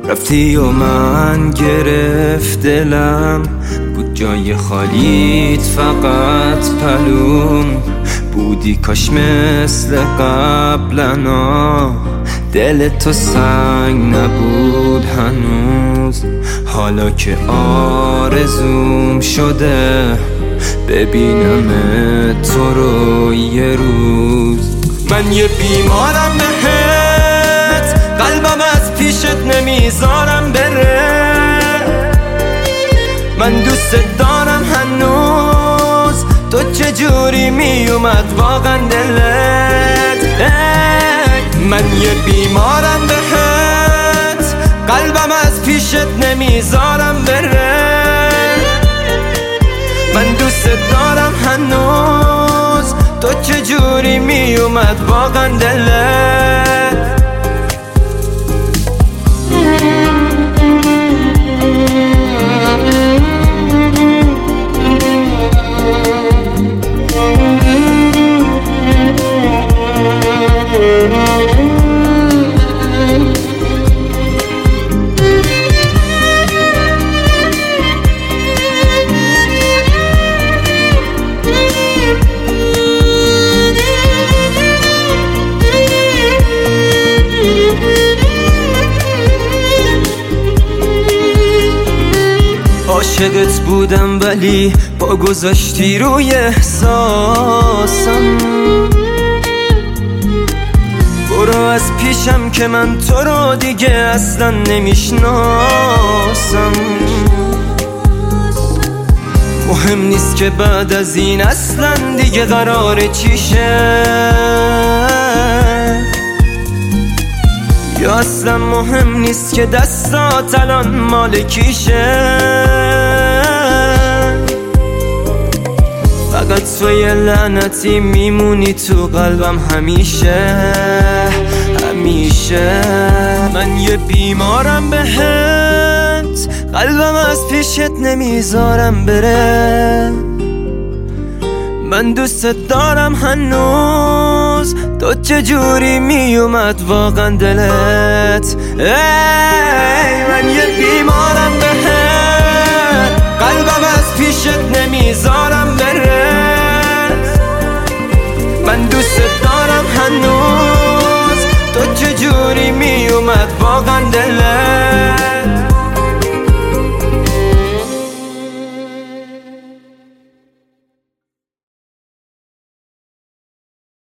رفتی و من گرفت دلم، بود جای خالیت فقط پلوم بودی. کاش مثل قبلنا دل تو سنگ نبود هنوز. حالا که آرزوم شده ببینم تو رو یه روز. من یه بیمارم بهت، قلبم از پیشت نمیذارم بره. من دوست دارم هنوز، تو چجوری میومد واقعا دلت؟ من یه بیمارم بهت، قلبم از پیشت نمیذارم بره. من دوست دارم هنوز، تو چجوری میومد واقعا دلت؟ عاشقت بودم ولی پا گذاشتی روی احساسم. برو از پیشم که من تو رو دیگه اصلا نمیشناسم. مهم نیست که بعد از این اصلا دیگه قراره چی شه، یا اصلا مهم نیست که دستات الان مال کیشه. فقط تو یه لعنتی میمونی تو قلبم همیشه همیشه. من یه بیمارم بهت، قلبم از پیشت نمیذارم بره. من دوست دارم هنوز، تو چجوری میومد واقعا دلت؟ من یه بیمارم بهت، قلبم از پیشت نمیذارم بره. من دوست دارم هنوز، تو چجوری میومد واقعا دلت؟